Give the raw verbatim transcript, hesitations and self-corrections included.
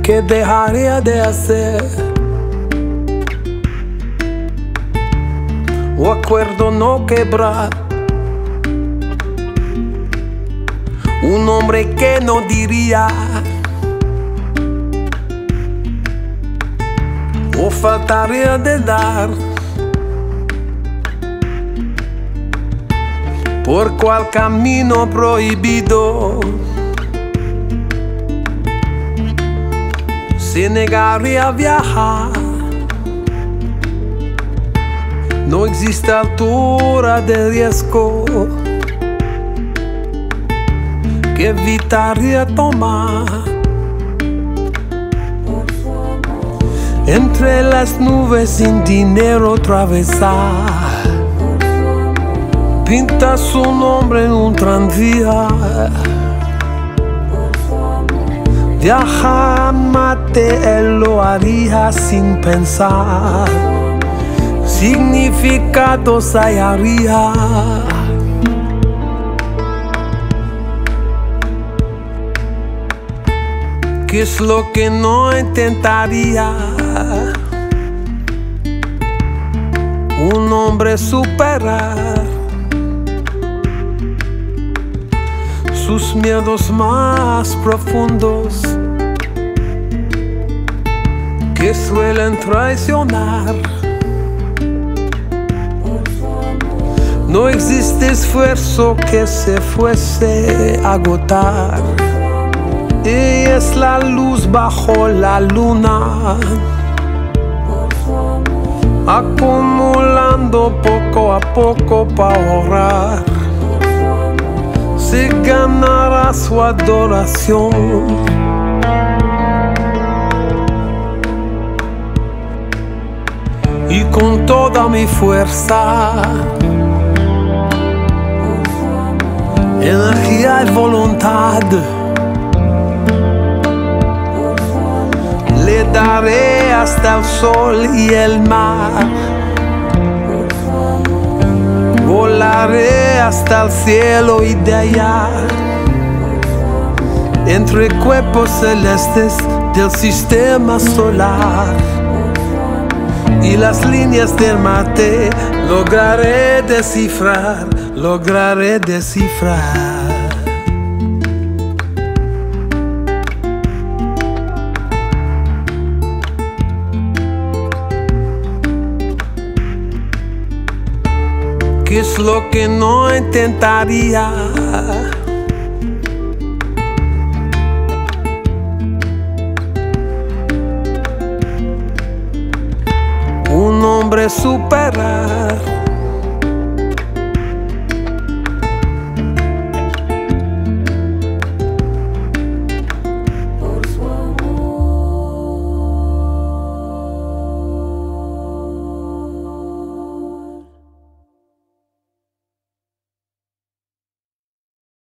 ¿Qué dejaría de hacer? O acuerdo no quebrar. Un hombre que no diría o faltaría de dar. ¿Por cuál camino prohibido se negaría a viajar? No existe altura de riesgo que evitaría tomar. Entre las nubes sin dinero atravesar. Pinta su nombre en un tranvía. Viajar, mate, él lo haría sin pensar. Significados hallaría. ¿Qué es lo que no intentaría? Un hombre superar sus miedos más profundos que suelen traicionar. No existe esfuerzo que se fuese a agotar. Ella es la luz bajo la luna, acumulando poco a poco para ahorrar. Se ganará su adoración. Y con toda mi fuerza, energía y voluntad, le daré hasta el sol y el mar. Volaré hasta el cielo y de allá, entre cuerpos celestes del sistema solar y las líneas del mate, lograré descifrar, lograré descifrar. ¿Qué es lo que no intentaría? Un hombre superar